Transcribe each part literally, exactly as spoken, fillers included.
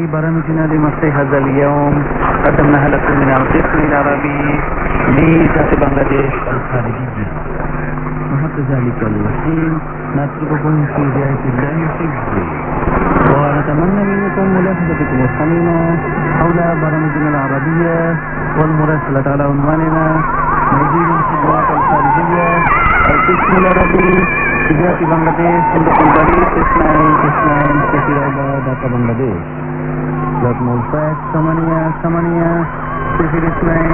برامجنا لمسي هذا اليوم قدمناها لكم من القسم العربي لإذاعة بنغلاديش الخارجية. وحتى ذلك الحين نترككم في رعاية الله حفظه، ونتمنى منكم ملاحظتكم الحميمة حول برامجنا العربية والمراسلة على عنواننا مدير الخدمات الخارجية القسم العربي إذاعة بنغلاديش صندوق البريد اثنين اثنين كثيراباد بنغلاديش. رقم الفاكس ثمانية ثمانية صفر اثنين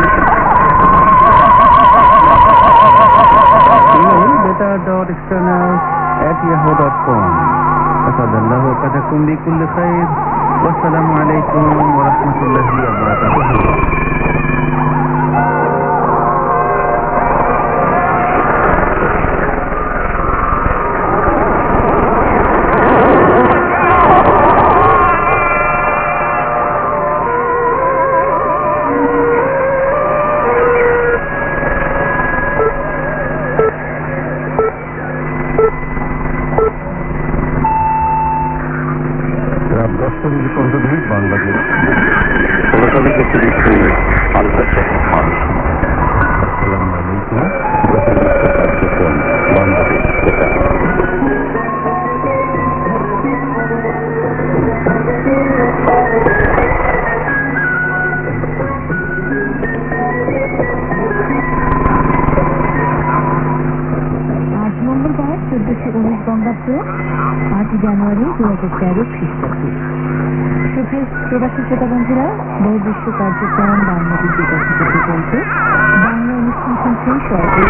إيميل beta dot external at yahoo dot com. أسعد الله أوقاتكم بكل خير، والسلام عليكم ورحمة الله وبركاته. জানুয়ারি দু হাজার তেরো খ্রিস্টাব্দে প্রবাসী শ্রোতা বন্ধুরা, বহির্বিশ্ব কার্যক্রম বাংলাদেশ বিকশিত প্রকল্পে বাংলা অনুষ্ঠান শুনছেন সরকারি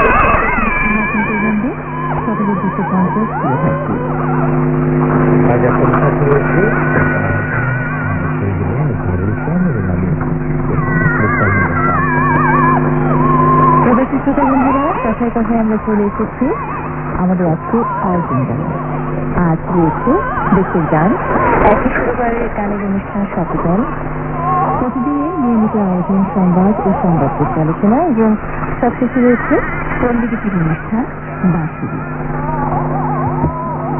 সকলের দুশো পঞ্চাশ প্রিয় থাকবে। আজ এখন সাথে রয়েছে প্রবাসী শ্রোতা বন্ধুরা, কথায় কথায় আমরা চলে এসেছি আমাদের আজকে আয়োজন জানাই। আজ রয়েছে দেশের গান, একই শুক্রবারের গানের অনুষ্ঠান সচেতন, প্রতিদিনের নিয়মিত আয়োজন সংবাদ ও সংবাদ পর্যালোচনা এবং সবশেষে রয়েছে পণ্ডিতের অনুষ্ঠান বাঁশিরি।